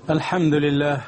الحمد لله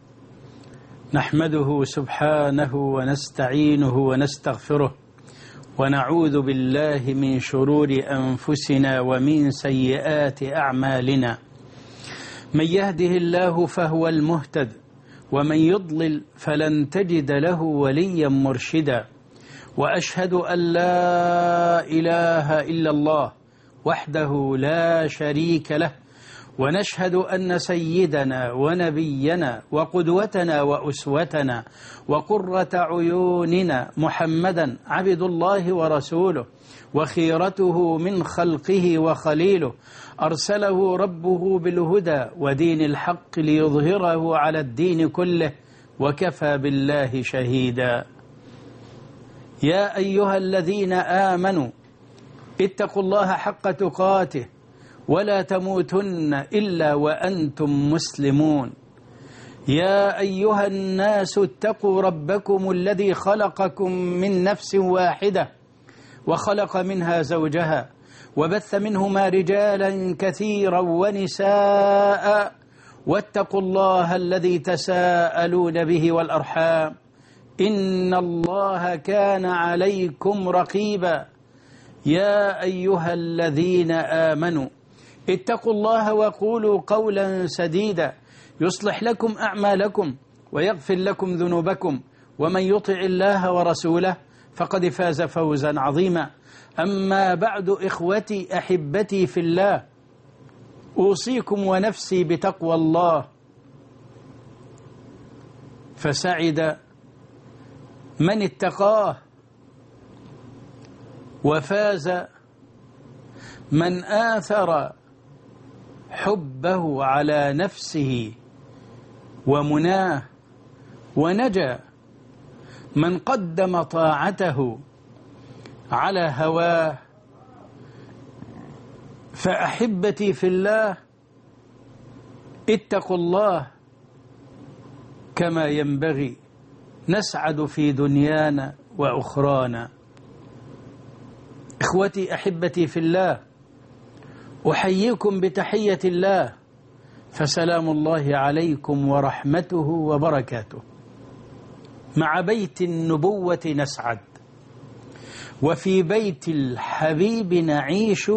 نحمده سبحانه ونستعينه ونستغفره ونعوذ بالله من شرور أنفسنا ومن سيئات أعمالنا. من يهده الله فهو المهتد ومن يضلل فلن تجد له وليا مرشدا. وأشهد أن لا إله إلا الله وحده لا شريك له، ونشهد أن سيدنا ونبينا وقدوتنا وأسوتنا وقرة عيوننا محمدا عبد الله ورسوله وخيرته من خلقه وخليله، أرسله ربه بالهدى ودين الحق ليظهره على الدين كله، وكفى بالله شهيدا. يا أيها الذين آمنوا اتقوا الله حق تقاته ولا تموتن إلا وأنتم مسلمون. يا أيها الناس اتقوا ربكم الذي خلقكم من نفس واحدة وخلق منها زوجها وبث منهما رجالا كثيرا ونساء، واتقوا الله الذي تساءلون به والأرحام إن الله كان عليكم رقيبا. يا أيها الذين آمنوا اتقوا الله وقولوا قولا سديدا يصلح لكم أعمالكم ويغفر لكم ذنوبكم، ومن يطع الله ورسوله فقد فاز فوزا عظيما. أما بعد، إخوتي أحبتي في الله، أوصيكم ونفسي بتقوى الله، فسعد من اتقاه وفاز من آثر حبه على نفسه ومناه، ونجا من قدم طاعته على هواه. فأحبتي في الله، اتقوا الله كما ينبغي نسعد في دنيانا وأخرانا. إخوتي أحبتي في الله، أحييكم بتحية الله، فسلام الله عليكم ورحمته وبركاته. مع بيت النبوة نسعد، وفي بيت الحبيب نعيش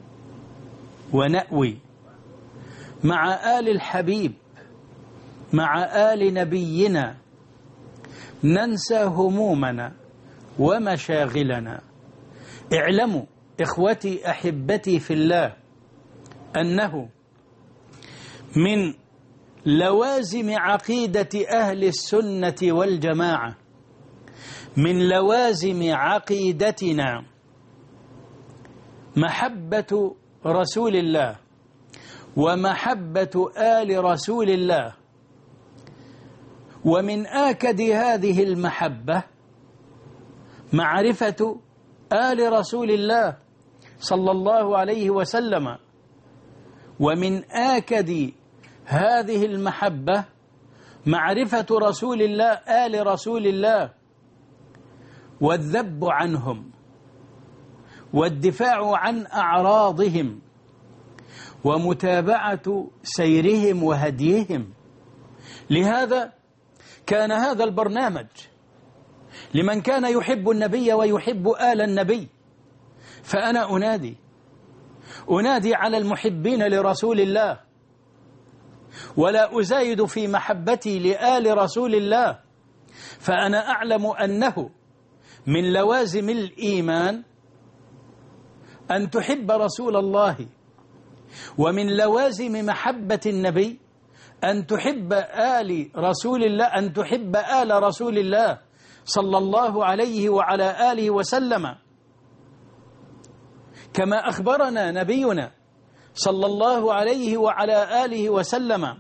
ونأوي. مع آل الحبيب، مع آل نبينا، ننسى همومنا ومشاغلنا. اعلموا إخوتي أحبتي في الله أنه من لوازم عقيدة أهل السنة والجماعة، من لوازم عقيدتنا محبة رسول الله ومحبة آل رسول الله. ومن آكد هذه المحبة معرفة آل رسول الله صلى الله عليه وسلم، ومن آكد هذه المحبة معرفة رسول الله آل رسول الله، والذب عنهم والدفاع عن أعراضهم ومتابعة سيرهم وهديهم. لهذا كان هذا البرنامج لمن كان يحب النبي ويحب آل النبي. فأنا أنادي على المحبين لرسول الله، ولا أزايد في محبتي لآل رسول الله، فأنا أعلم أنه من لوازم الإيمان أن تحب رسول الله، ومن لوازم محبة النبي أن تحب آل رسول الله، أن تحب آل رسول الله صلى الله عليه وعلى آله وسلم، كما أخبرنا نبينا صلى الله عليه وعلى آله وسلم: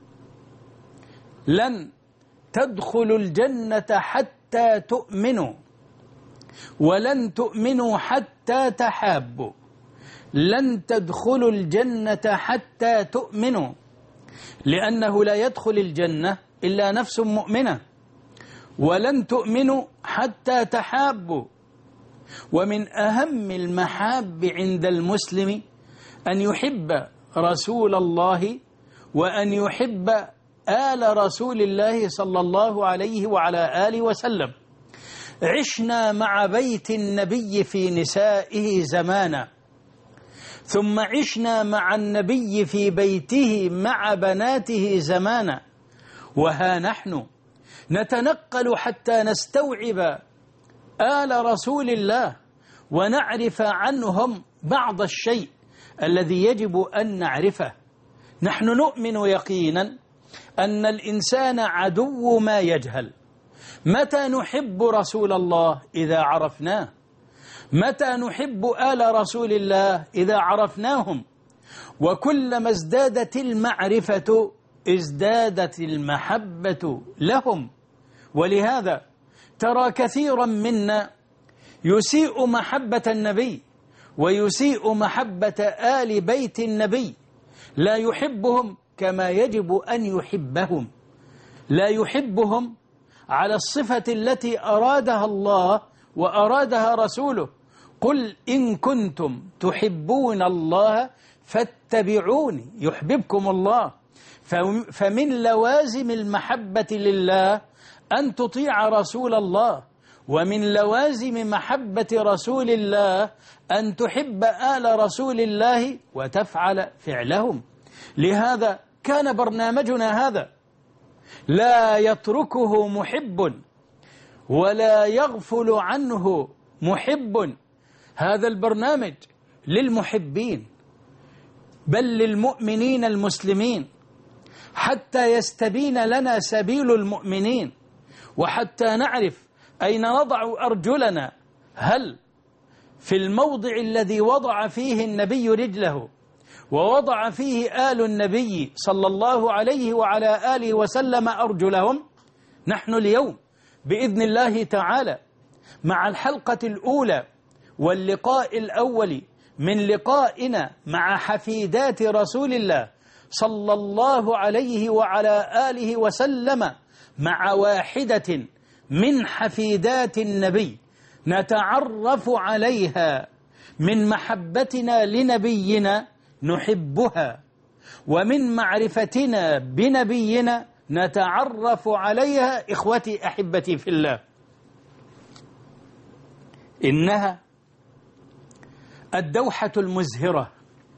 لن تدخلوا الجنة حتى تؤمنوا، ولن تؤمنوا حتى تحابوا. لن تدخلوا الجنة حتى تؤمنوا، لأنه لا يدخل الجنة إلا نفس مؤمنة. ولن تؤمنوا حتى تحابوا. ومن أهم المحاب عند المسلم أن يحب رسول الله وأن يحب آل رسول الله صلى الله عليه وعلى آله وسلم. عشنا مع بيت النبي في نسائه زمانا، ثم عشنا مع النبي في بيته مع بناته زمانا، وها نحن نتنقل حتى نستوعب آل رسول الله ونعرف عنهم بعض الشيء الذي يجب أن نعرفه. نحن نؤمن يقينا أن الإنسان عدو ما يجهل. متى نحب رسول الله؟ إذا عرفناه. متى نحب آل رسول الله؟ إذا عرفناهم. وكلما ازدادت المعرفة ازدادت المحبة لهم. ولهذا ترى كثيرا منا يسيء محبة النبي ويسيء محبة آل بيت النبي، لا يحبهم كما يجب أن يحبهم، لا يحبهم على الصفة التي أرادها الله وأرادها رسوله. قل إن كنتم تحبون الله فاتبعوني يحببكم الله. فمن لوازم المحبة لله أن تطيع رسول الله، ومن لوازم محبة رسول الله أن تحب آل رسول الله وتفعل فعلهم. لهذا كان برنامجنا هذا لا يتركه محب ولا يغفل عنه محب. هذا البرنامج للمحبين بل للمؤمنين المسلمين، حتى يستبين لنا سبيل المؤمنين، وحتى نعرف أين نضع أرجلنا، هل في الموضع الذي وضع فيه النبي رجله ووضع فيه آل النبي صلى الله عليه وعلى آله وسلم أرجلهم. نحن اليوم بإذن الله تعالى مع الحلقة الأولى واللقاء الأول من لقائنا مع حفيدات رسول الله صلى الله عليه وعلى آله وسلم، مع واحدة من حفيدات النبي نتعرف عليها من محبتنا لنبينا نحبها، ومن معرفتنا بنبينا نتعرف عليها. إخوتي أحبتي في الله، إنها الدوحة المزهرة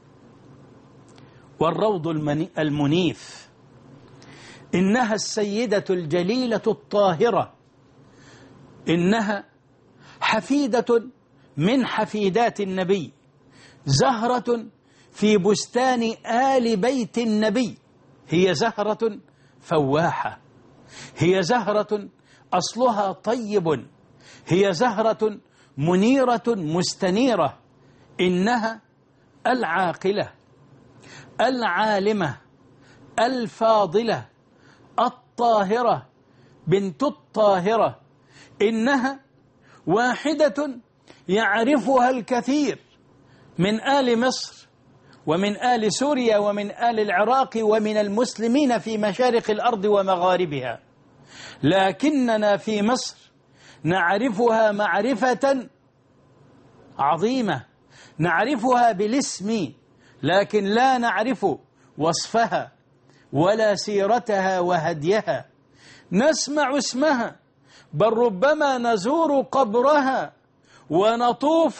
والروض المنيف، إنها السيدة الجليلة الطاهرة، إنها حفيدة من حفيدات النبي، زهرة في بستان آل بيت النبي. هي زهرة فواحة، هي زهرة أصلها طيب، هي زهرة منيرة مستنيرة. إنها العاقلة العالمة الفاضلة الطاهرة بنت الطاهرة. إنها واحدة يعرفها الكثير من آل مصر ومن آل سوريا ومن آل العراق ومن المسلمين في مشارق الأرض ومغاربها، لكننا في مصر نعرفها معرفة عظيمة، نعرفها بالاسم لكن لا نعرف وصفها ولا سيرتها وهديها. نسمع اسمها بل ربما نزور قبرها ونطوف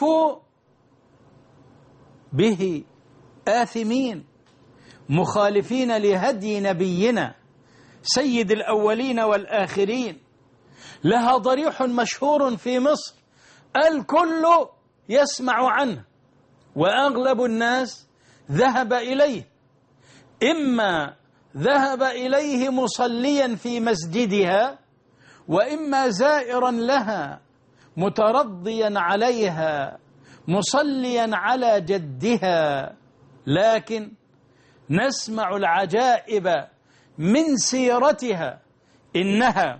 به آثمين مخالفين لهدي نبينا سيد الأولين والآخرين. لها ضريح مشهور في مصر الكل يسمع عنه، وأغلب الناس ذهب إليه، إما ذهب إليه مصليا في مسجدها، وإما زائرا لها مترضيا عليها مصليا على جدها. لكن نسمع العجائب من سيرتها. إنها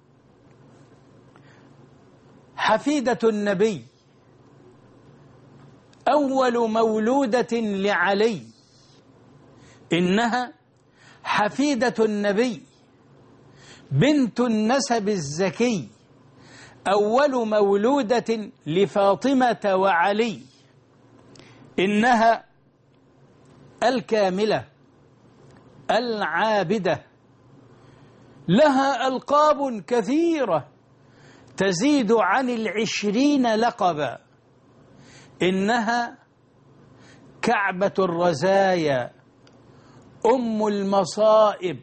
حفيدة النبي، أول مولودة لعلي. إنها حفيدة النبي، بنت النسب الزكي، أول مولودة لفاطمة وعلي. إنها الكاملة العابدة، لها ألقاب كثيرة تزيد عن 20 لقبا. إنها كعبة الرزايا، أم المصائب،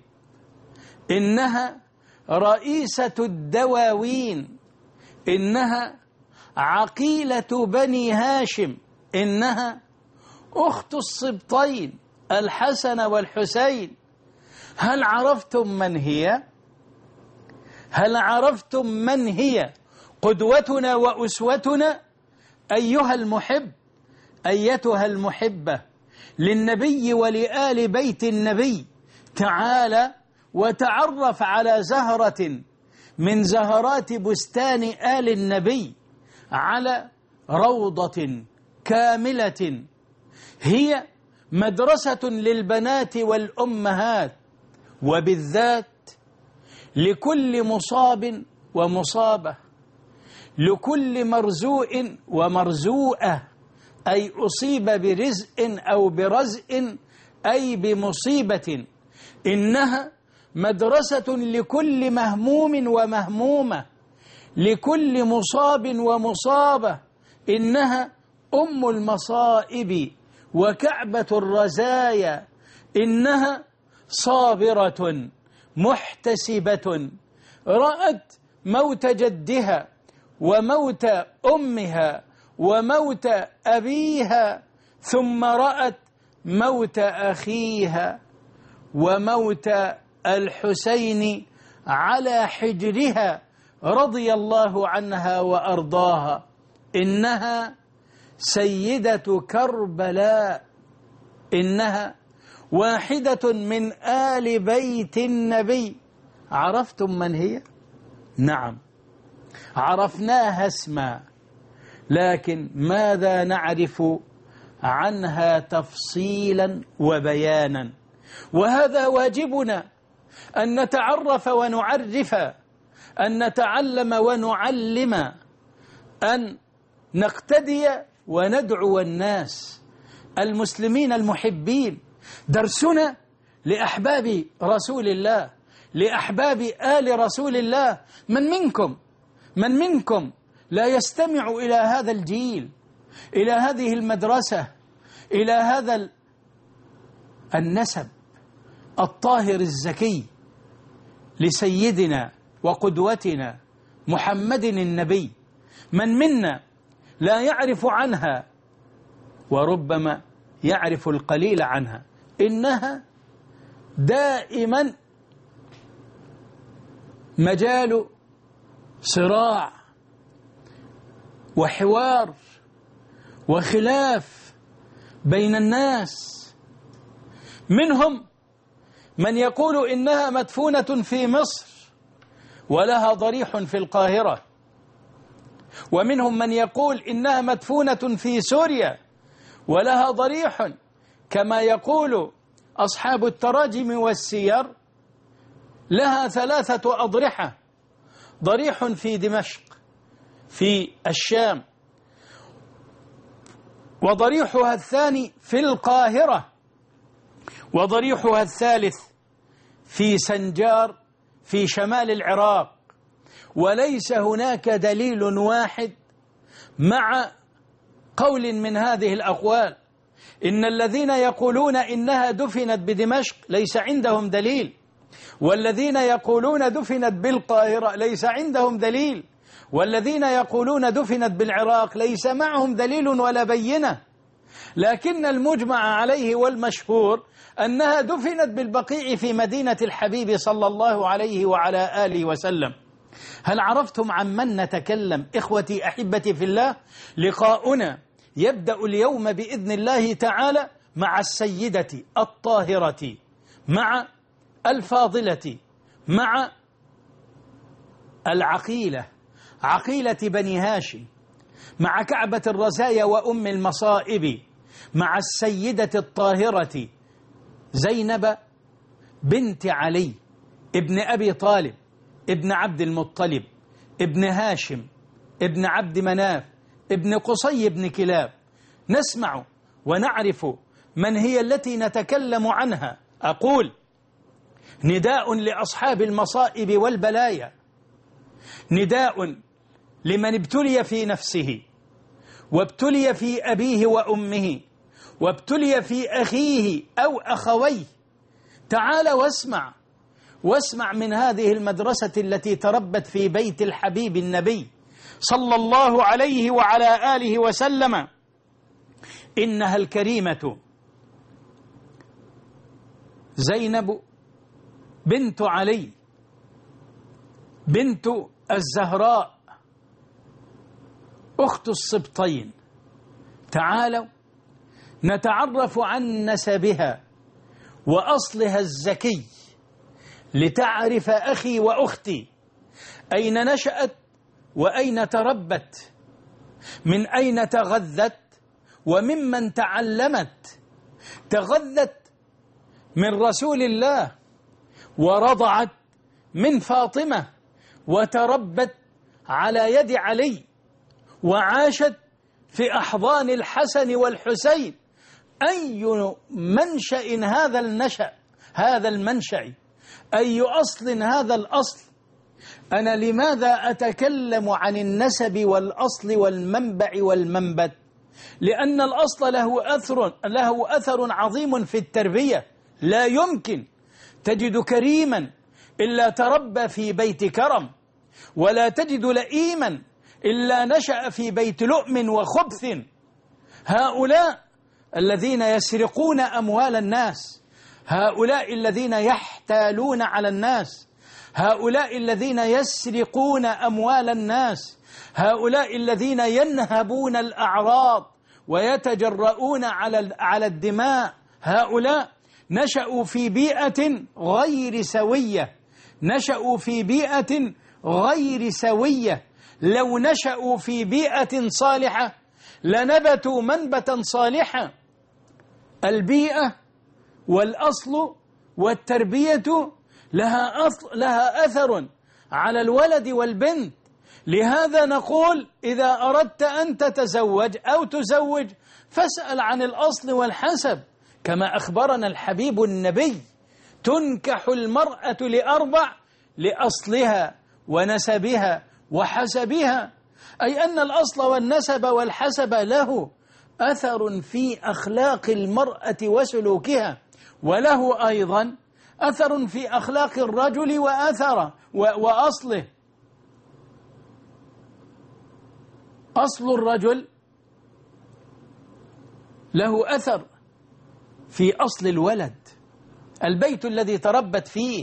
إنها رئيسة الدواوين، إنها عقيلة بني هاشم، إنها أخت السبطين الحسن والحسين. هل عرفتم من هي؟ هل عرفتم من هي قدوتنا وأسوتنا؟ أيها المحب، أيتها المحبة للنبي ولآل بيت النبي، تعال وتعرف على زهرة من زهرات بستان آل النبي، على روضة كاملة هي مدرسة للبنات والأمهات، وبالذات لكل مصاب ومصابة، لكل مرزوء ومرزوءة، أي أصيب برزء أو برزء أي بمصيبة. إنها مدرسة لكل مهموم ومهمومة، لكل مصاب ومصابة. إنها أم المصائب وكعبة الرزايا، إنها صابرة محتسبة، رأت موت جدها وموت أمها وموت أبيها، ثم رأت موت أخيها وموت الحسين على حجرها رضي الله عنها وأرضاها. إنها سيدة كربلاء، إنها واحدة من آل بيت النبي. عرفتم من هي؟ نعم، عرفناها اسما، لكن ماذا نعرف عنها تفصيلا وبيانا؟ وهذا واجبنا، أن نتعرف ونعرف، أن نتعلم ونعلم، أن نقتدي وندعو الناس المسلمين المحبين. درسنا لأحباب رسول الله، لأحباب آل رسول الله. من منكم لا يستمع إلى هذا الجيل، إلى هذه المدرسة، إلى هذا النسب الطاهر الزكي لسيدنا وقدوتنا محمد النبي؟ من منا لا يعرف عنها، وربما يعرف القليل عنها؟ إنها دائما مجال صراع وحوار وخلاف بين الناس. منهم من يقول إنها مدفونة في مصر ولها ضريح في القاهرة، ومنهم من يقول إنها مدفونة في سوريا ولها ضريح، كما يقول أصحاب التراجم والسير لها 3 أضرحة: ضريح في دمشق في الشام، وضريحها الثاني في القاهرة، وضريحها الثالث في سنجار في شمال العراق. وليس هناك دليل واحد مع قول من هذه الأقوال. إن الذين يقولون إنها دفنت بدمشق ليس عندهم دليل، والذين يقولون دفنت بالقاهرة ليس عندهم دليل، والذين يقولون دفنت بالعراق ليس معهم دليل ولا بينة. لكن المجمع عليه والمشهور أنها دفنت بالبقيع في مدينة الحبيب صلى الله عليه وعلى آله وسلم. هل عرفتم عن من نتكلم؟ إخوتي أحبتي في الله، لقاؤنا يبدأ اليوم بإذن الله تعالى مع السيدة الطاهرة، مع الفاضلة، مع العقيلة، عقيلة بني هاشم، مع كعبة الرزايا وأم المصائب، مع السيدة الطاهرة زينب بنت علي ابن أبي طالب ابن عبد المطلب ابن هاشم ابن عبد مناف ابن قصي بن كلاب. نسمع ونعرف من هي التي نتكلم عنها. أقول نداء لأصحاب المصائب والبلايا، نداء لمن ابتلي في نفسه وابتلي في أبيه وأمه وابتلي في أخيه أو أخويه. تعال واسمع من هذه المدرسة التي تربت في بيت الحبيب النبي صلى الله عليه وعلى آله وسلم. إنها الكريمة زينب بنت علي بنت الزهراء أخت السبطين. تعالوا نتعرف عن نسبها وأصلها الزكي، لتعرف أخي وأختي أين نشأت وأين تربت، من أين تغذت وممن تعلمت. تغذت من رسول الله ورضعت من فاطمة وتربت على يد علي وعاشت في أحضان الحسن والحسين. أي منشأ هذا المنشأ، أي أصل هذا الأصل. أنا لماذا أتكلم عن النسب والأصل والمنبع والمنبت؟ لأن الأصل له أثر عظيم في التربية. لا يمكن تجد كريما إلا تربى في بيت كرم، ولا تجد لئيما إلا نشأ في بيت لؤم وخبث. هؤلاء الذين يسرقون أموال الناس، هؤلاء الذين يحتالون على الناس، هؤلاء الذين يسرقون أموال الناس، هؤلاء الذين ينهبون الأعراض ويتجرؤون على الدماء، هؤلاء نشأوا في بيئة غير سوية، نشأوا في بيئة غير سوية. لو نشأوا في بيئة صالحة لنبتوا منبتا صالحا. البيئة والأصل والتربية لها أثر على الولد والبنت. لهذا نقول إذا أردت أن تتزوج أو تزوج فاسأل عن الأصل والحسب، كما أخبرنا الحبيب النبي: تنكح المرأة لأربع: لأصلها ونسبها وحسبها. أي أن الأصل والنسب والحسب له أثر في أخلاق المرأة وسلوكها، وله أيضا أثر في أخلاق الرجل وأصله. أصل الرجل له أثر في أصل الولد، البيت الذي تربت فيه.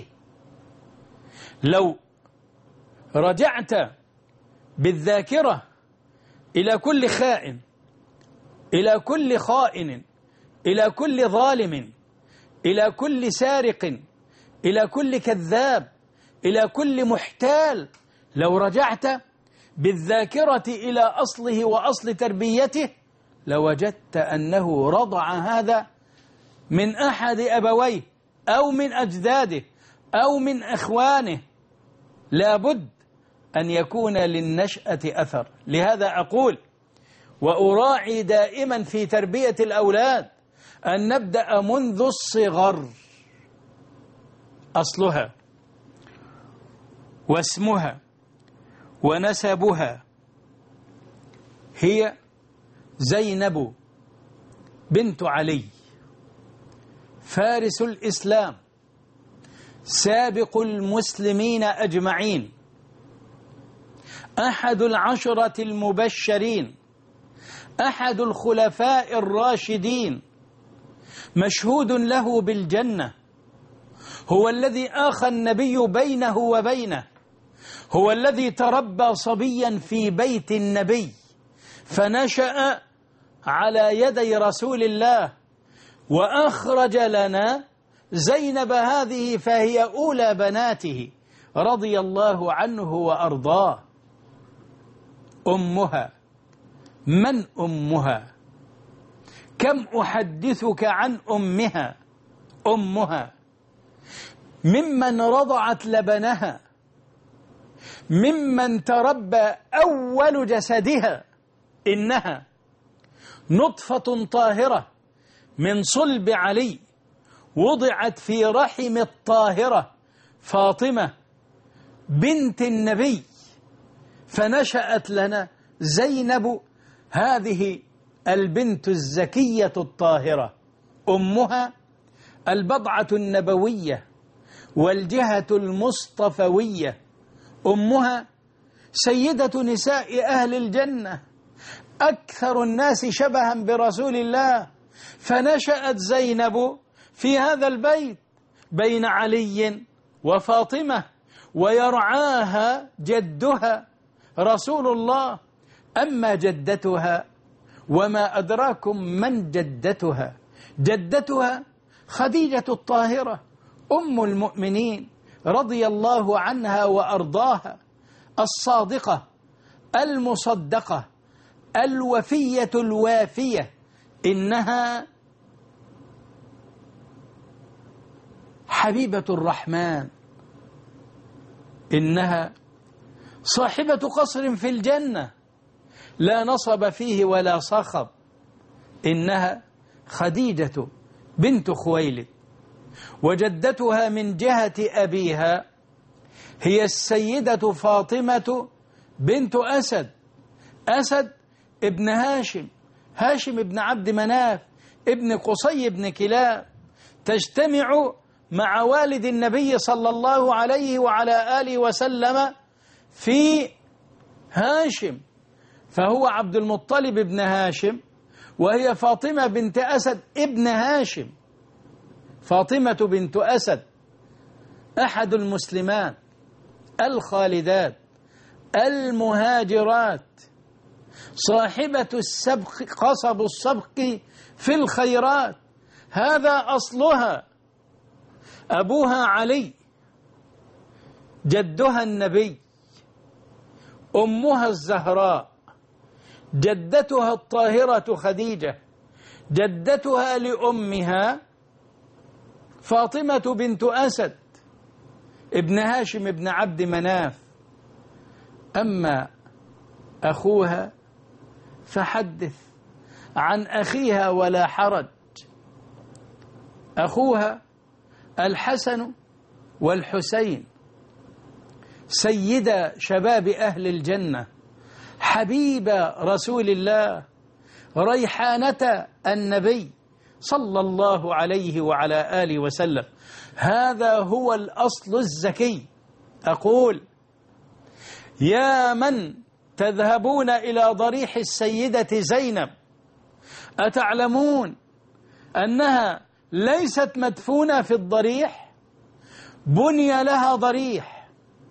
لو رجعت بالذاكرة إلى كل خائن، إلى كل خائن، إلى كل ظالم، إلى كل سارق، إلى كل كذاب، إلى كل محتال، لو رجعت بالذاكرة إلى أصله وأصل تربيته لوجدت أنه رضع هذا من أحد أبويه أو من أجداده أو من أخوانه. لابد أن يكون للنشأة أثر. لهذا أقول وأراعي دائما في تربية الأولاد أن نبدأ منذ الصغر. أصلها واسمها ونسبها هي زينب بنت علي، فارس الإسلام، سابق المسلمين أجمعين، أحد العشرة المبشرين، أحد الخلفاء الراشدين، مشهود له بالجنة، هو الذي آخى النبي بينه وبينه، هو الذي تربى صبيا في بيت النبي فنشأ على يدي رسول الله، وأخرج لنا زينب هذه فهي أولى بناته رضي الله عنه وأرضاه. أمها، من أمها؟ كم أحدثك عن أمها؟ أمها ممن رضعت لبنها، ممن تربى أول جسدها. إنها نطفة طاهرة من صلب علي وضعت في رحم الطاهرة فاطمة بنت النبي، فنشأت لنا زينب هذه البنت الزكية الطاهرة، أمها البضعة النبوية والجهة المصطفوية، أمها سيدة نساء أهل الجنة، أكثر الناس شبها برسول الله. فنشأت زينب في هذا البيت بين علي وفاطمة، ويرعاها جدها رسول الله. أما جدتها وما أدراكم من جدتها، جدتها خديجة الطاهرة أم المؤمنين رضي الله عنها وأرضاها، الصادقة المصدقة الوفية الوافية، إنها حبيبة الرحمن، إنها صاحبة قصر في الجنة لا نصب فيه ولا صخب، إنها خديجة بنت خويلد. وجدتها من جهة أبيها هي السيدة فاطمة بنت أسد، أسد ابن هاشم، هاشم ابن عبد مناف ابن قصي ابن كلاب، تجتمع مع والد النبي صلى الله عليه وعلى آله وسلم في هاشم، فهو عبد المطلب ابن هاشم، وهي فاطمة بنت أسد ابن هاشم. فاطمة بنت أسد أحد المسلمات الخالدات المهاجرات، صاحبة السبق، قصب السبق في الخيرات، هذا أصلها. أبوها علي، جدها النبي، أمها الزهراء، جدتها الطاهرة خديجة، جدتها لأمها فاطمة بنت أسد ابن هاشم ابن عبد مناف. أما أخوها فحدث عن أخيها ولا حرج. أخوها الحسن والحسين، سيد شباب أهل الجنة، حبيب رسول الله، ريحانة النبي صلى الله عليه وعلى آله وسلم. هذا هو الأصل الزكي. أقول يا من تذهبون إلى ضريح السيدة زينب، أتعلمون أنها ليست مدفونة في الضريح، بني لها ضريح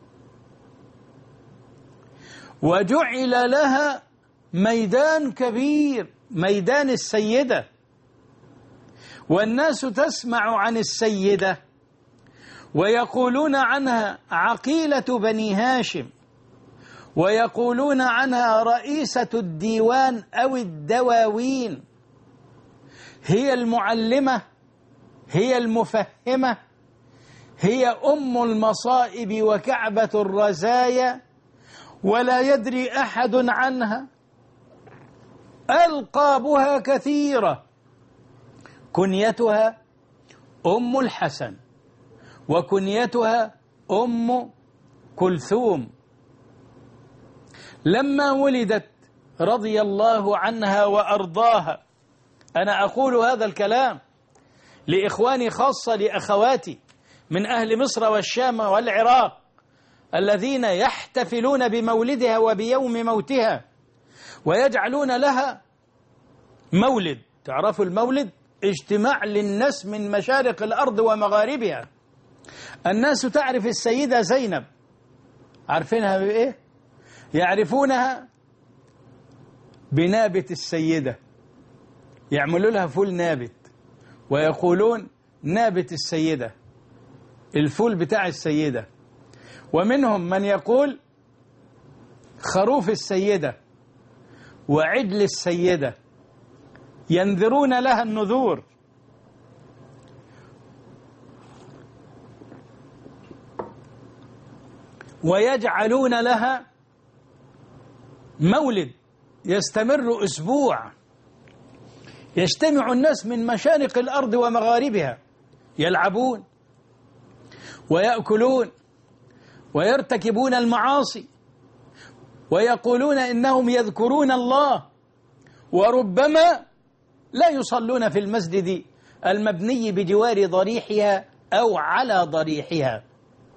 وجعل لها ميدان كبير، ميدان السيدة، والناس تسمع عن السيدة ويقولون عنها عقيلة بني هاشم، ويقولون عنها رئيسة الديوان أو الدواوين، هي المعلمة، هي المفهمة، هي أم المصائب وكعبة الرزايا، ولا يدري أحد عنها. ألقابها كثيرة، كنيتها أم الحسن، وكنيتها أم كلثوم. لما ولدت رضي الله عنها وأرضاها، أنا أقول هذا الكلام لإخواني، خاصة لأخواتي من أهل مصر والشام والعراق الذين يحتفلون بمولدها وبيوم موتها ويجعلون لها مولد. تعرفوا المولد؟ اجتماع للناس من مشارق الأرض ومغاربها. الناس تعرف السيدة زينب، عارفينها بإيه؟ يعرفونها بنابت السيدة، يعملوا لها فول نابت ويقولون نابت السيدة، الفول بتاع السيدة. ومنهم من يقول خروف السيدة وعجل السيدة، ينذرون لها النذور. ويجعلون لها مولد يستمر أسبوع، يجتمع الناس من مشارق الأرض ومغاربها يلعبون ويأكلون ويرتكبون المعاصي ويقولون إنهم يذكرون الله، وربما لا يصلون في المسجد المبني بجوار ضريحها أو على ضريحها،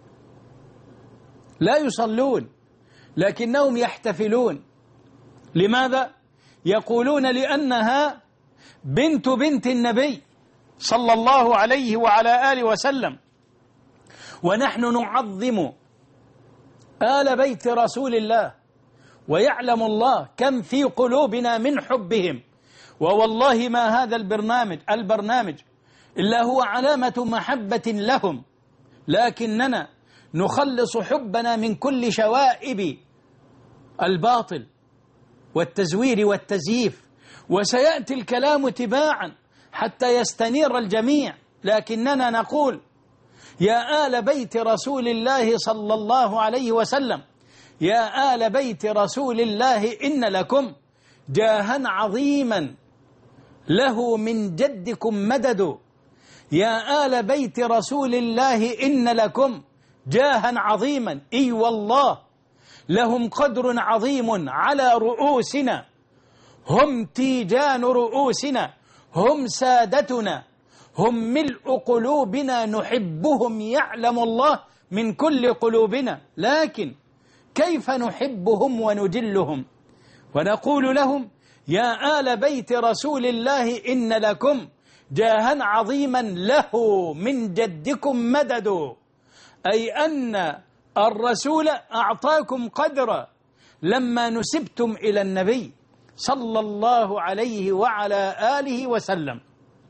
لا يصلون لكنهم يحتفلون. لماذا؟ يقولون لأنها بنت النبي صلى الله عليه وعلى آله وسلم، ونحن نعظم آل بيت رسول الله، ويعلم الله كم في قلوبنا من حبهم. ووالله ما هذا البرنامج إلا هو علامة محبة لهم، لكننا نخلص حبنا من كل شوائب الباطل والتزوير والتزييف، وسيأتي الكلام تباعا حتى يستنير الجميع، لكننا نقول يا آل بيت رسول الله صلى الله عليه وسلم، يا آل بيت رسول الله إن لكم جاها عظيما له من جدكم مدد، يا آل بيت رسول الله إن لكم جاها عظيما، إي والله لهم قدر عظيم على رؤوسنا، هم تيجان رؤوسنا، هم سادتنا، هم ملء قلوبنا، نحبهم يعلم الله من كل قلوبنا، لكن كيف نحبهم ونجلهم؟ ونقول لهم يا آل بيت رسول الله إن لكم جاها عظيما له من جدكم مدد، أي أن الرسول أعطاكم قدرا لما نسبتم إلى النبي صلى الله عليه وعلى آله وسلم.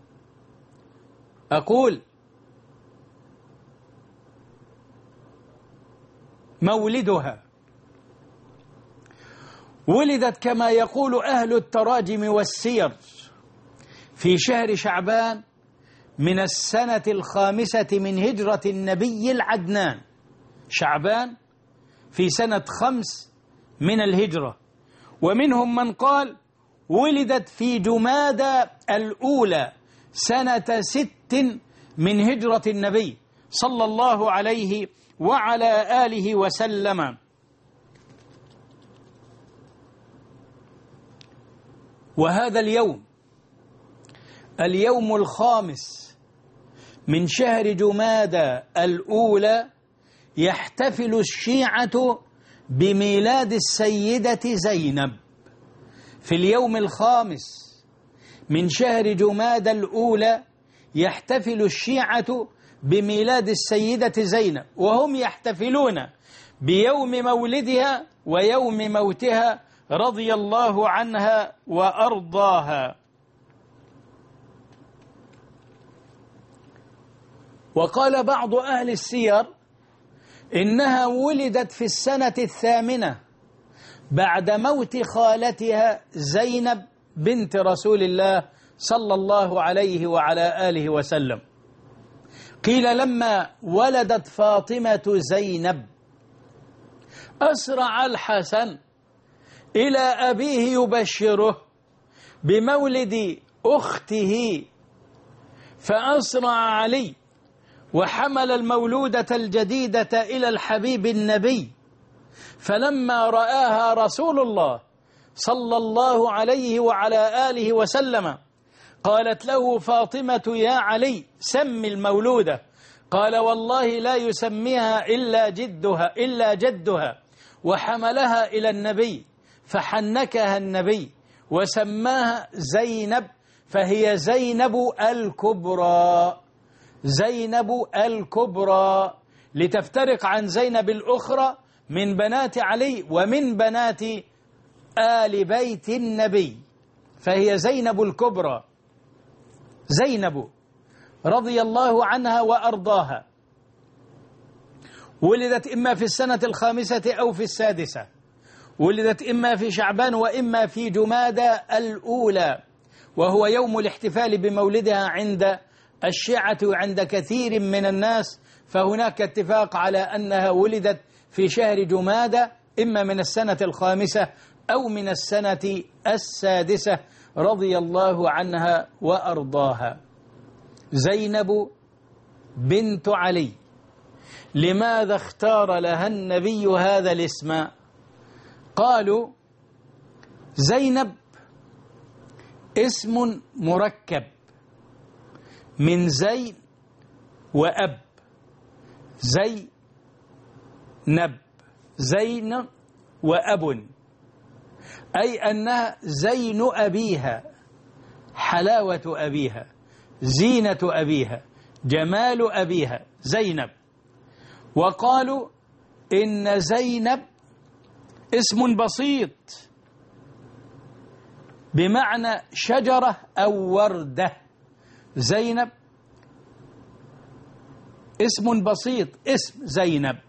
أقول مولدها ولدت كما يقول أهل التراجم والسير في شهر شعبان من السنة 5 من هجرة النبي العدنان، شعبان في سنة 5 من الهجرة. ومنهم من قال ولدت في جمادى الأولى سنة 6 من هجرة النبي صلى الله عليه وعلى آله وسلم. وهذا اليوم 5 من شهر جمادى الأولى يحتفل الشيعة بميلاد السيدة زينب. في اليوم 5 من شهر جمادى الأولى يحتفل الشيعة بميلاد السيدة زينب، وهم يحتفلون بيوم مولدها ويوم موتها رضي الله عنها وأرضاها. وقال بعض أهل السير إنها ولدت في السنة 8 بعد موت خالتها زينب بنت رسول الله صلى الله عليه وعلى آله وسلم. قيل لما ولدت فاطمة زينب أسرع الحسن إلى أبيه يبشره بمولد أخته، فأسرع علي وحمل المولودة الجديدة إلى الحبيب النبي، فلما رآها رسول الله صلى الله عليه وعلى آله وسلم قالت له فاطمة يا علي سم المولودة، قال والله لا يسميها إلا جدها، وحملها إلى النبي فحنكها النبي وسماها زينب، فهي زينب الكبرى، زينب الكبرى، لتفترق عن زينب الأخرى من بنات علي ومن بنات آل بيت النبي، فهي زينب الكبرى، زينب رضي الله عنها وأرضاها. ولدت إما في السنة 5 أو في 6، ولدت إما في شعبان وإما في جمادى الأولى، وهو يوم الاحتفال بمولدها عند الشيعة وعند كثير من الناس، فهناك اتفاق على أنها ولدت في شهر جمادى إما من السنة 5 أو من السنة 6 رضي الله عنها وأرضاها. زينب بنت علي. لماذا اختار لها النبي هذا الاسم؟ قالوا زينب اسم مركب من زين وأب. زينب، زين وأب، أي أنها زين أبيها، حلاوة أبيها، زينة أبيها، جمال أبيها، زينب. وقالوا إن زينب اسم بسيط بمعنى شجرة أو وردة. زينب اسم بسيط، اسم زينب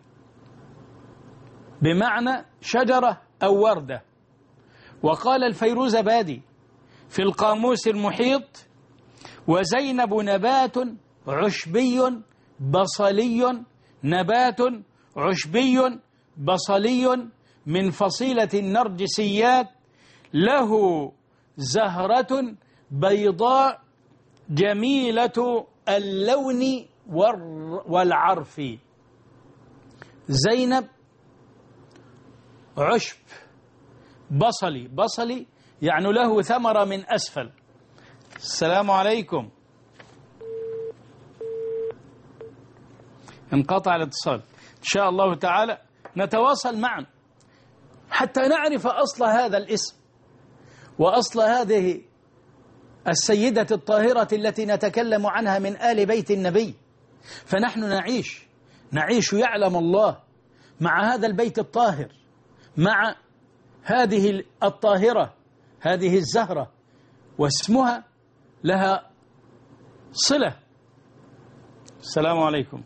بمعنى شجرة أو وردة. وقال الفيروزبادي في القاموس المحيط: وزينب نبات عشبي بصلي، نبات عشبي بصلي من فصيلة النرجسيات، له زهرة بيضاء جميلة اللون والعرف. زينب عشب بصلي، بصلي يعني له ثمرة من أسفل. السلام عليكم. انقطع الاتصال. إن شاء الله تعالى نتواصل معا حتى نعرف أصل هذا الاسم وأصل هذه السيدة الطاهرة التي نتكلم عنها من آل بيت النبي. فنحن نعيش يعلم الله مع هذا البيت الطاهر، مع هذه الطاهرة، هذه الزهرة، واسمها لها صلة. السلام عليكم.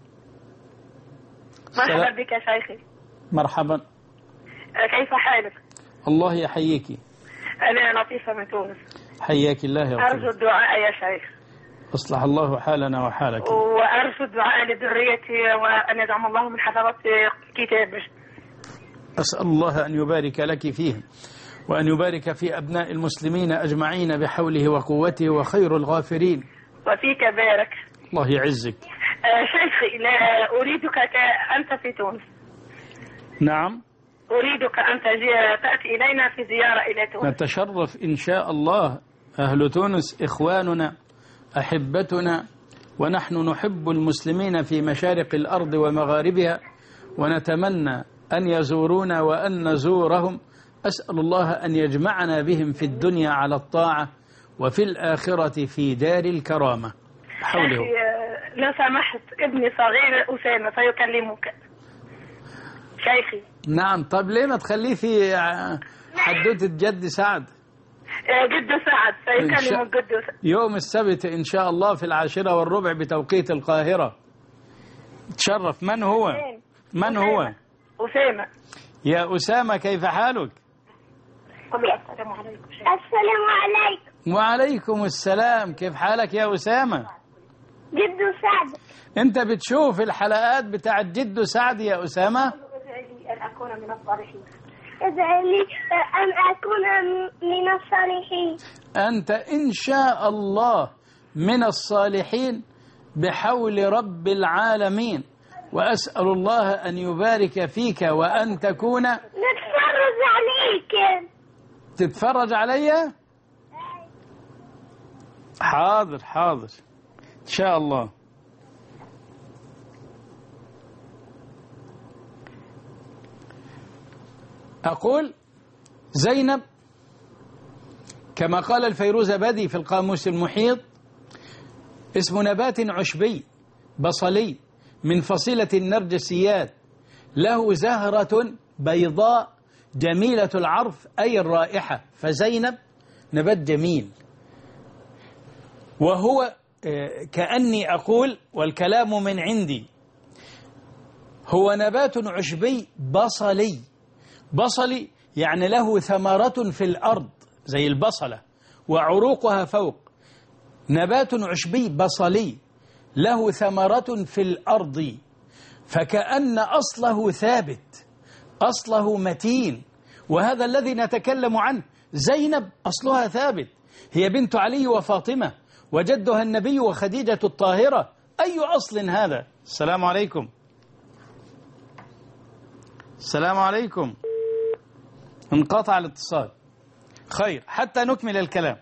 مرحبا بك يا شيخي. مرحبا. كيف حالك؟ الله يحييك. أنا لطيفة من تونس. حياك الله يا أرجو الدعاء يا شيخ. أصلح الله حالنا وحالك. وأرجو الدعاء لذريتي وأن يجعل الله من حفظة كتابه. أسأل الله أن يبارك لك فيه وأن يبارك في أبناء المسلمين أجمعين بحوله وقوته، وخير الغافرين. وفيك بارك. الله يعزك. شيخي، لا أريدك أنت في تونس. نعم. أريدك أن تأتي إلينا في زيارة إلى تونس. نتشرف إن شاء الله. أهل تونس إخواننا أحبتنا، ونحن نحب المسلمين في مشارق الأرض ومغاربها، ونتمنى أن يزورونا وأن نزورهم. أسأل الله أن يجمعنا بهم في الدنيا على الطاعة، وفي الآخرة في دار الكرامة. حوله. لو سمحت، ابني صغير أسامة سيكلمك. شيخي. نعم. طب ليه ما تخليه في حدوتة جد سعد؟ جد سعد سيكلمك. جد يوم السبت إن شاء الله في 10:15 بتوقيت القاهرة. تشرف. من هو؟ من هو؟ أسامة. يا أسامة، كيف حالك؟ السلام عليكم. السلام عليكم. وعليكم السلام. كيف حالك يا أسامة؟ جد سعد. أنت بتشوف الحلقات بتاعت جد سعد يا أسامة؟ ادعي لي أن أكون من الصالحين. ادعي لي أن أكون من الصالحين. أنت إن شاء الله من الصالحين بحول رب العالمين، وأسأل الله أن يبارك فيك وأن تكون. نتفرج عليك. تتفرج علي؟ حاضر حاضر إن شاء الله. أقول زينب كما قال الفيروزبادي في القاموس المحيط: اسم نبات عشبي بصلي من فصيلة النرجسيات، له زهرة بيضاء جميلة العرف أي الرائحة. فزينب نبات جميل، وهو كأني أقول والكلام من عندي، هو نبات عشبي بصلي. بصلي يعني له ثمرة في الأرض زي البصلة وعروقها فوق. نبات عشبي بصلي له ثمرة في الأرض، فكأن أصله ثابت، أصله متين. وهذا الذي نتكلم عنه. زينب أصلها ثابت، هي بنت علي وفاطمة، وجدها النبي وخديجة الطاهرة أي أصل هذا؟ السلام عليكم. السلام عليكم. انقطع الاتصال. خير، حتى نكمل الكلام.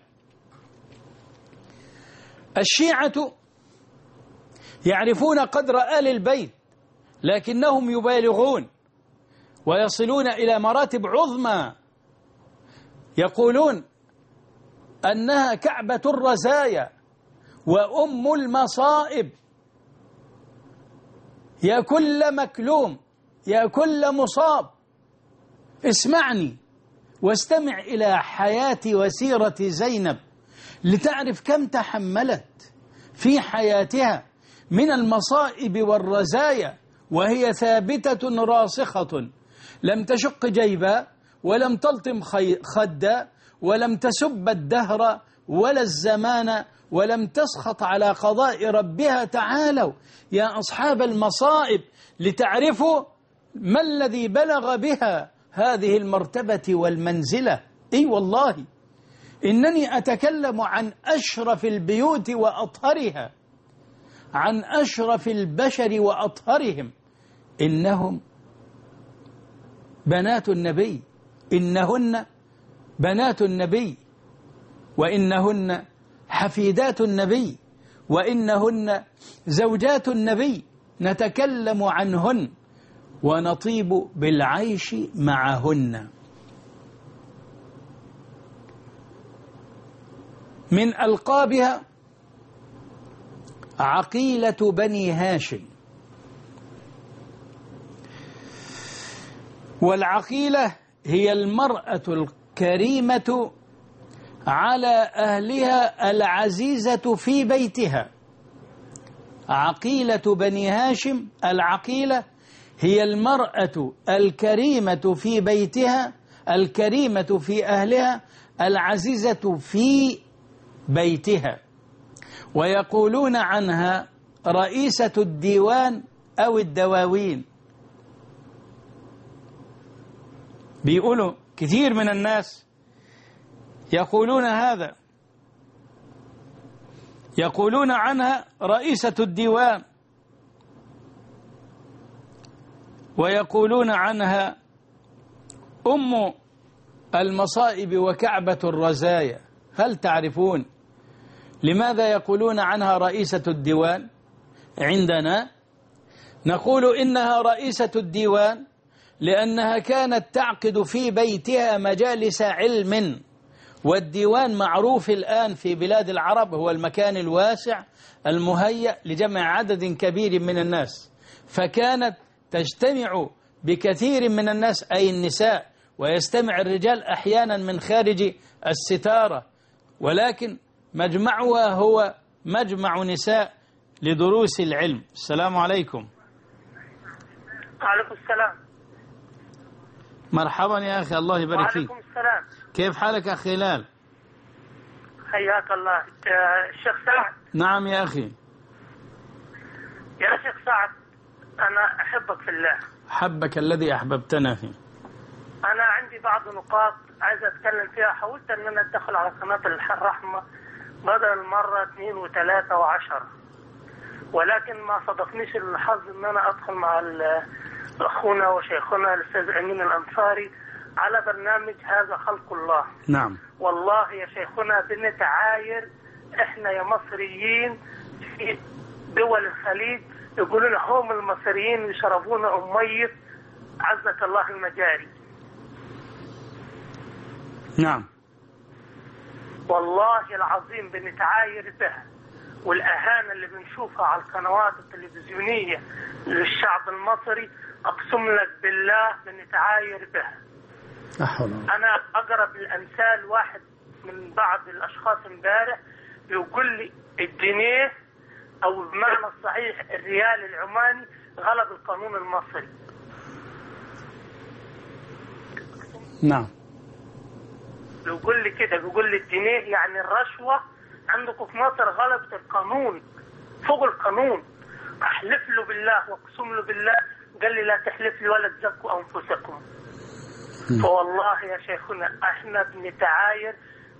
الشيعة يعرفون قدر آل البيت، لكنهم يبالغون ويصلون إلى مراتب عظمى، يقولون أنها كعبة الرزايا وأم المصائب. يا كل مكلوم، يا كل مصاب، اسمعني واستمع إلى حياة وسيرة زينب لتعرف كم تحملت في حياتها من المصائب والرزايا، وهي ثابتة راسخة، لم تشق جيبا ولم تلطم خدا ولم تسب الدهر ولا الزمان ولم تسخط على قضاء ربها. تعالوا يا أصحاب المصائب لتعرفوا ما الذي بلغ بها هذه المرتبة والمنزلة. إي والله إنني أتكلم عن أشرف البيوت وأطهرها، عن أشرف البشر وأطهرهم. إنهم بنات النبي، إنهن بنات النبي، وإنهن حفيدات النبي، وإنهن زوجات النبي. نتكلم عنهن ونطيب بالعيش معهن. من ألقابها عقيلة بني هاشم. والعقيلة هي المرأة الكريمة على أهلها العزيزة في بيتها. عقيلة بني هاشم، العقيلة هي المرأة الكريمة في بيتها، الكريمة في أهلها، العزيزة في بيتها. ويقولون عنها رئيسة الديوان أو الدواوين. بيقولوا كثير من الناس يقولون هذا، يقولون عنها رئيسة الديوان، ويقولون عنها أم المصائب وكعبة الرزايا. هل تعرفون لماذا يقولون عنها رئيسة الديوان؟ عندنا نقول إنها رئيسة الديوان لأنها كانت تعقد في بيتها مجالس علم، والديوان معروف الآن في بلاد العرب هو المكان الواسع المهيأ لجمع عدد كبير من الناس، فكانت تجتمع بكثير من الناس أي النساء، ويستمع الرجال أحيانا من خارج الستارة، ولكن مجمعها هو مجمع نساء لدروس العلم. السلام عليكم. وعليكم السلام. مرحبا يا أخي، الله يبارك فيك. وعليكم السلام. كيف حالك أخي هلال؟ حياك الله. الشيخ سعد. نعم يا أخي. يا شيخ سعد، أنا أحبك في الله. حبك الذي أحببتنا فيه. أنا عندي بعض نقاط عايز أتكلم فيها. حاولت أن أنا أدخل على قناة الرحمة بدل مرة 2 و3 و10، ولكن ما صدفنيش الحظ أن أنا أدخل مع أخونا وشيخنا الأستاذ أمين الأنصاري على برنامج هذا خلق الله. نعم. والله يا شيخنا بنتعاير إحنا يا مصريين في دول الخليج، يقولون هم المصريين يشربون مية عزك الله المجاري. نعم. والله العظيم بنتعاير بها، والأهانة اللي بنشوفها على القنوات التلفزيونية للشعب المصري أقسم لك بالله بنتعاير بها. أنا أقرب الأمثال، واحد من بعض الأشخاص امبارح يقول لي الجنيه أو بمعنى الصحيح الريال العماني غلب القانون المصري. نعم. يقول لي كده، بيقول لي الجنيه يعني الرشوة عندكم في مصر غلبت القانون فوق القانون. أحلف له بالله وأقسم له بالله، قال لي لا تحلف لي ولا تزكوا أنفسكم. فوالله يا شيخنا احنا بنتعاير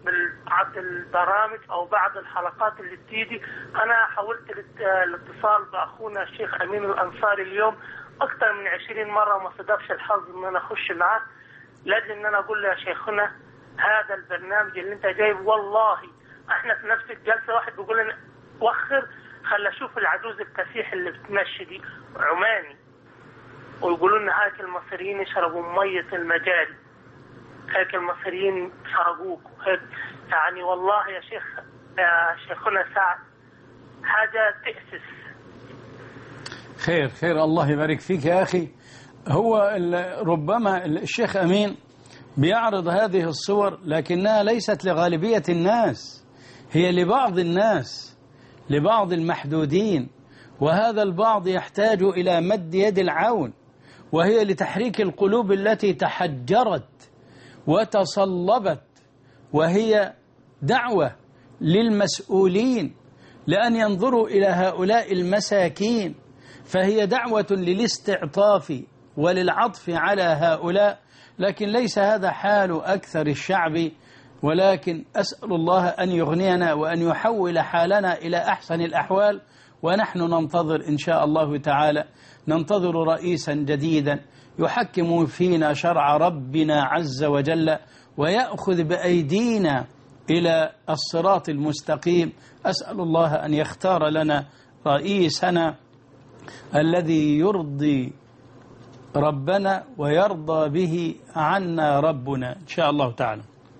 بعض البرامج أو بعض الحلقات اللي بتيجي. أنا حاولت الاتصال بأخونا الشيخ أمين الأنصاري اليوم أكثر من 20 مرة وما صدفش الحظ إن أنا أخش معاه، لازم إن أنا أقول له يا شيخنا هذا البرنامج اللي أنت جايب والله إحنا في نفس الجلسة واحد بيقول لنا وخر خلى أشوف العجوز الكسيح اللي بتمشي دي عماني، ويقولوا لنا هاك المصريين يشربوا مية المجاري، هيك المصريين سرقوك وهيك. يعني والله يا شيخ، يا شيخنا سعد حاجة تأسس. خير خير، الله يبارك فيك يا أخي. هو ربما الشيخ أمين بيعرض هذه الصور لكنها ليست لغالبية الناس، هي لبعض الناس، لبعض المحدودين، وهذا البعض يحتاج إلى مد يد العون، وهي لتحريك القلوب التي تحجرت وتصلبت، وهي دعوة للمسؤولين لأن ينظروا إلى هؤلاء المساكين، فهي دعوة للاستعطاف وللعطف على هؤلاء، لكن ليس هذا حال أكثر الشعب، ولكن أسأل الله أن يغنينا وأن يحول حالنا إلى أحسن الأحوال، ونحن ننتظر إن شاء الله تعالى، ننتظر رئيسا جديدا يحكم فينا شرع ربنا عز وجل ويأخذ بأيدينا إلى الصراط المستقيم. أسأل الله أن يختار لنا رئيسنا الذي يرضي ربنا ويرضى به عنا ربنا إن شاء الله تعالى.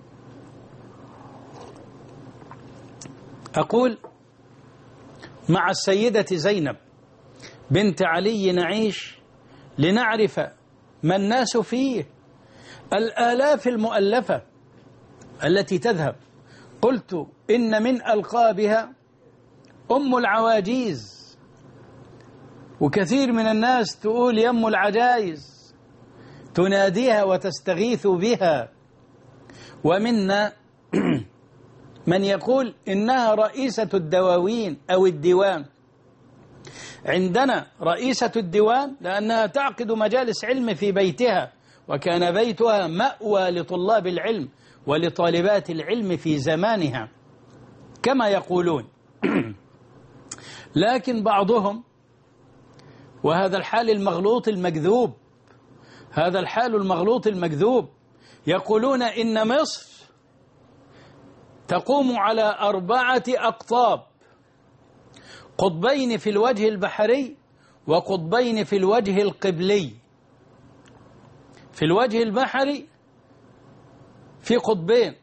أقول مع السيدة زينب بنت علي نعيش لنعرف ما الناس فيه، الآلاف المؤلفة التي تذهب. قلت إن من ألقابها أم العواجيز، وكثير من الناس تقول يم العجائز، تناديها وتستغيث بها. ومنا من يقول إنها رئيسة الدواوين أو الديوان. عندنا رئيسة الديوان لأنها تعقد مجالس علم في بيتها، وكان بيتها مأوى لطلاب العلم ولطالبات العلم في زمانها كما يقولون. لكن بعضهم، وهذا الحال المغلوط المكذوب، هذا الحال المغلوط المكذوب، يقولون إن مصر تقوم على 4 أقطاب، قطبين في الوجه البحري وقطبين في الوجه القبلي. في الوجه البحري في قطبين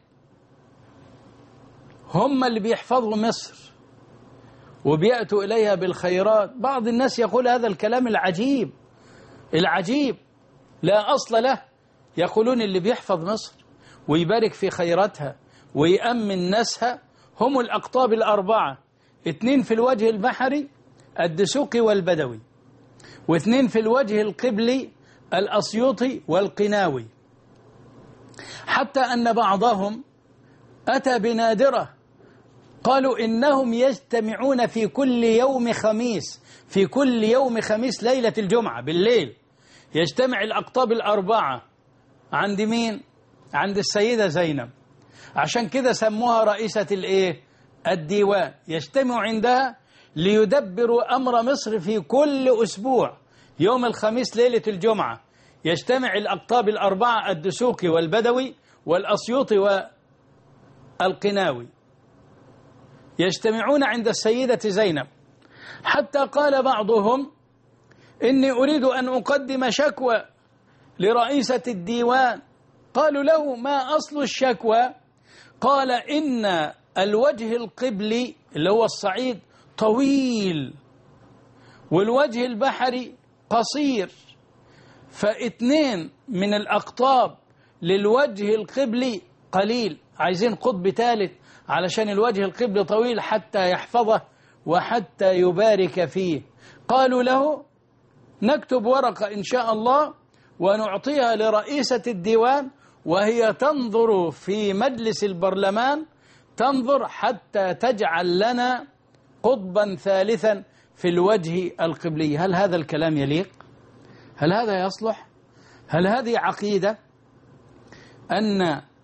هم اللي بيحفظوا مصر وبيأتوا إليها بالخيرات. بعض الناس يقول هذا الكلام العجيب لا أصل له. يقولون اللي بيحفظ مصر ويبارك في خيراتها ويأمن ناسها هم الأقطاب 4، 2 في الوجه البحري الدسوقي والبدوي، و2 في الوجه القبلي الأسيوطي والقناوي. حتى أن بعضهم أتى بنادرة، قالوا إنهم يجتمعون في كل يوم خميس، في كل يوم خميس ليلة الجمعة بالليل يجتمع الأقطاب 4 عند مين؟ عند السيدة زينب. عشان كده سموها رئيسة الديوان. يجتمع عندها ليدبروا أمر مصر في كل أسبوع. يوم الخميس ليلة الجمعة يجتمع الأقطاب 4 الدسوقي والبدوي والأسيوطي والقناوي، يجتمعون عند السيدة زينب. حتى قال بعضهم إني أريد أن أقدم شكوى لرئيسة الديوان. قالوا له ما أصل الشكوى؟ قال إن الوجه القبلي اللي هو الصعيد طويل والوجه البحري قصير، ف2 من الأقطاب للوجه القبلي قليل، عايزين قطب ثالث علشان الوجه القبلي طويل حتى يحفظه وحتى يبارك فيه. قالوا له نكتب ورقة إن شاء الله ونعطيها لرئيسة الديوان، وهي تنظر في مجلس البرلمان، تنظر حتى تجعل لنا قطبا ثالثا في الوجه القبلي. هل هذا الكلام يليق؟ هل هذا يصلح؟ هل هذه عقيدة أن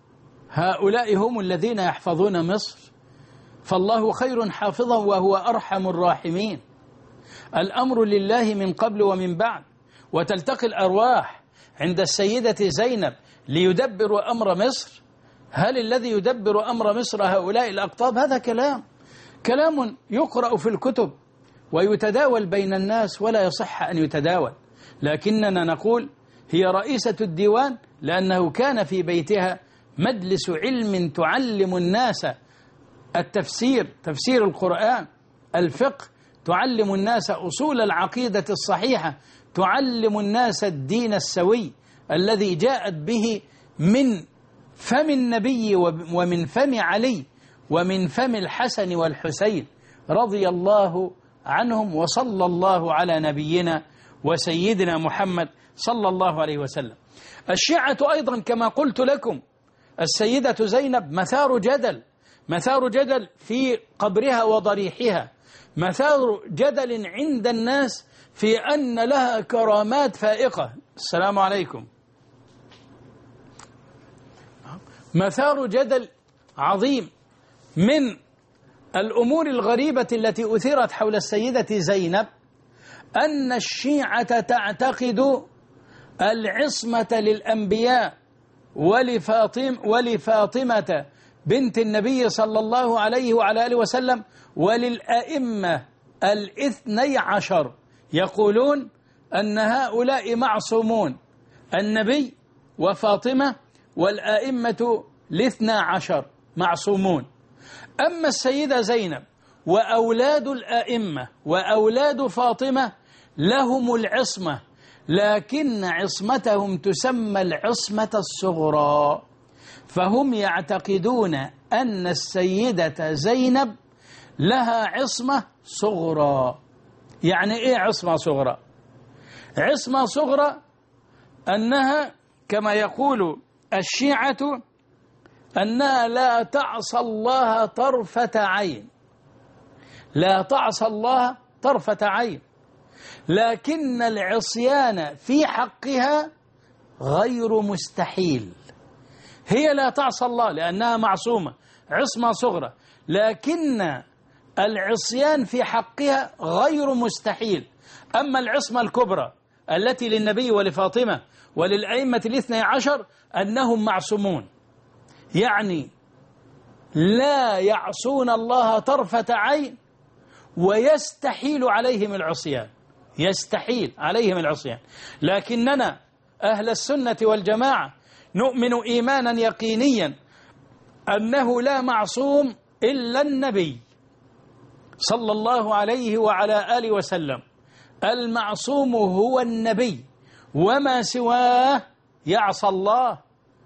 هؤلاء هم الذين يحفظون مصر، فالله خير حافظا وهو أرحم الراحمين. الأمر لله من قبل ومن بعد، وتلتقي الأرواح عند السيدة زينب ليدبر أمر مصر. هل الذي يدبر أمر مصر هؤلاء الأقطاب؟ هذا كلام يقرأ في الكتب ويتداول بين الناس ولا يصح أن يتداول، لكننا نقول هي رئيسة الديوان لأنه كان في بيتها مجلس علم تعلم الناس التفسير، تفسير القرآن، الفقه، تعلم الناس أصول العقيدة الصحيحة، تعلم الناس الدين السوي الذي جاءت به من فم النبي ومن فم علي ومن فم الحسن والحسين رضي الله عنهم، وصلى الله على نبينا وسيدنا محمد صلى الله عليه وسلم. الشيعة أيضا كما قلت لكم السيدة زينب مثار جدل في قبرها وضريحها، مثار جدل عند الناس في أن لها كرامات فائقة. السلام عليكم. مثار جدل عظيم من الأمور الغريبة التي أثيرت حول السيدة زينب أن الشيعة تعتقد العصمة للأنبياء ولفاطمة بنت النبي صلى الله عليه وعلى آله وسلم وللأئمة 12، يقولون أن هؤلاء معصومون، النبي وفاطمة والأئمة 12 معصومون. أما السيدة زينب وأولاد الأئمة وأولاد فاطمة لهم العصمة، لكن عصمتهم تسمى العصمة الصغرى، فهم يعتقدون أن السيدة زينب لها عصمة صغرى. يعني إيه عصمة صغرى؟ عصمة صغرى أنها كما يقول الشيعة أنها لا تعصى الله طرفة عين، لا تعصى الله طرفة عين، لكن العصيان في حقها غير مستحيل. هي لا تعصى الله لأنها معصومة، عصمة صغرى، لكن العصيان في حقها غير مستحيل. أما العصمة الكبرى التي للنبي ولفاطمة وللأئمة 12 أنهم معصومون، يعني لا يعصون الله طرفة عين ويستحيل عليهم العصيان، يستحيل عليهم العصيان. لكننا أهل السنة والجماعة نؤمن إيمانا يقينيا أنه لا معصوم إلا النبي صلى الله عليه وعلى آله وسلم. المعصوم هو النبي، وما سواه يعصى الله،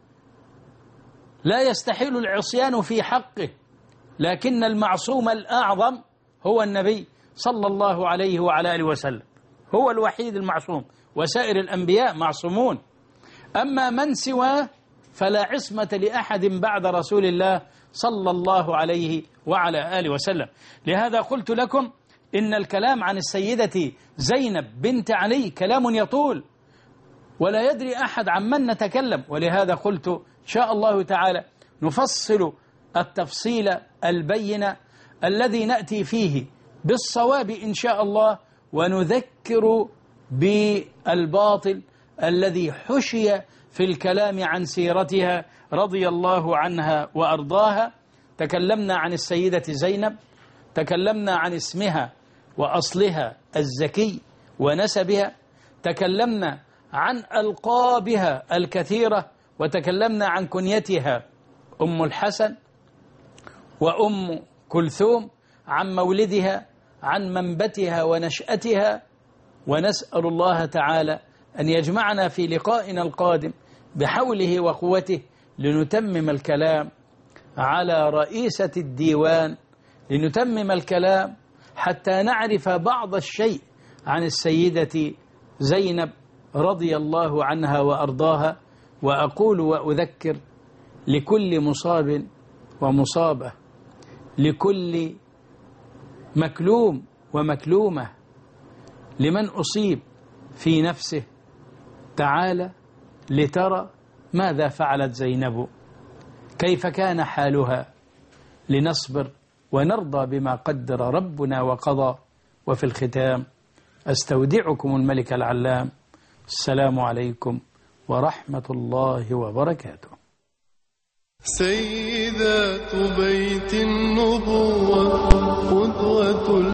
لا يستحيل العصيان في حقه، لكن المعصوم الأعظم هو النبي صلى الله عليه وعلى آله وسلم، هو الوحيد المعصوم، وسائر الأنبياء معصومون. أما من سواه فلا عصمة لأحد بعد رسول الله صلى الله عليه وعلى آله وسلم. لهذا قلت لكم إن الكلام عن السيدة زينب بنت علي كلام يطول ولا يدري أحد عن من نتكلم، ولهذا قلت إن شاء الله تعالى نفصل التفصيل البين الذي نأتي فيه بالصواب إن شاء الله، ونذكر بالباطل الذي حشي في الكلام عن سيرتها رضي الله عنها وأرضاها. تكلمنا عن السيدة زينب، تكلمنا عن اسمها وأصلها الزكي ونسبها، تكلمنا عن ألقابها الكثيرة، وتكلمنا عن كنيتها أم الحسن وأم كلثوم، عن مولدها، عن منبتها ونشأتها. ونسأل الله تعالى أن يجمعنا في لقائنا القادم بحوله وقوته لنتمم الكلام على رئيسة الديوان، لنتمم الكلام حتى نعرف بعض الشيء عن السيدة زينب رضي الله عنها وأرضاها. وأقول وأذكر لكل مصاب ومصابة، لكل مكلوم ومكلومة، لمن أصيب في نفسه تعالى لترى ماذا فعلت زينب. كيف كان حالها، لنصبر ونرضى بما قدر ربنا وقضى. وفي الختام أستودعكم الملك العلام. السلام عليكم ورحمة الله وبركاته. سيدات بيت النبوة قدوة